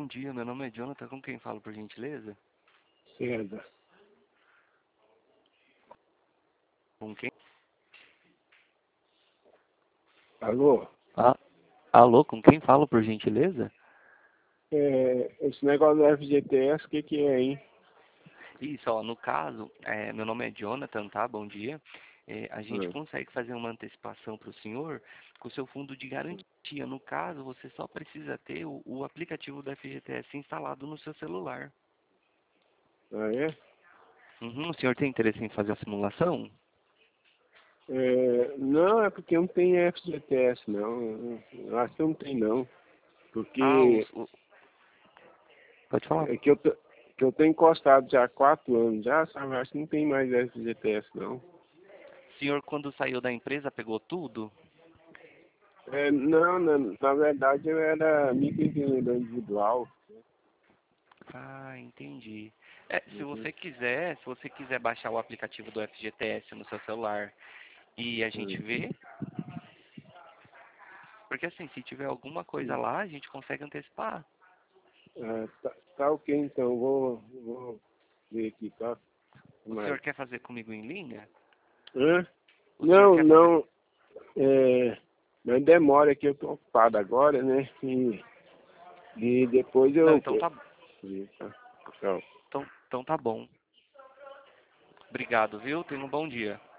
dia, meu nome é Jonathan, com quem falo, por gentileza? César. Com quem? Alô? Ah, alô, com quem falo, por gentileza? Esse negócio do FGTS, o que é, hein? Isso, ó, no caso, meu nome é Jonathan, tá? Bom dia. A gente Hum. consegue fazer uma antecipação para o senhor com o seu fundo de garantia. No caso, você só precisa ter o aplicativo do FGTS instalado no seu celular. Ah, é? Uhum, o senhor tem interesse em fazer a simulação? Não, é porque não tem FGTS, não. Eu acho que não tem, não. Ah, Porque pode falar. é que eu tenho encostado já há 4 anos já, sabe? Acho que não tem mais FGTS, não. O senhor, quando saiu da empresa, pegou tudo? Não, na verdade eu era microempreendedor individual. Ah, entendi. Se você quiser baixar o aplicativo do FGTS no seu celular e a gente Hum. vê, porque assim, se tiver alguma coisa Hum. lá, a gente consegue antecipar. Tá ok, então. Vou ver aqui, tá? O Mas... senhor quer fazer comigo em linha? Hã? O senhor Não, quer fazer... não. Mas demora que eu tô ocupado agora, né? E depois Não, eu... então tá, Tá. Tchau. então tá bom. Obrigado, viu? Tenha um bom dia.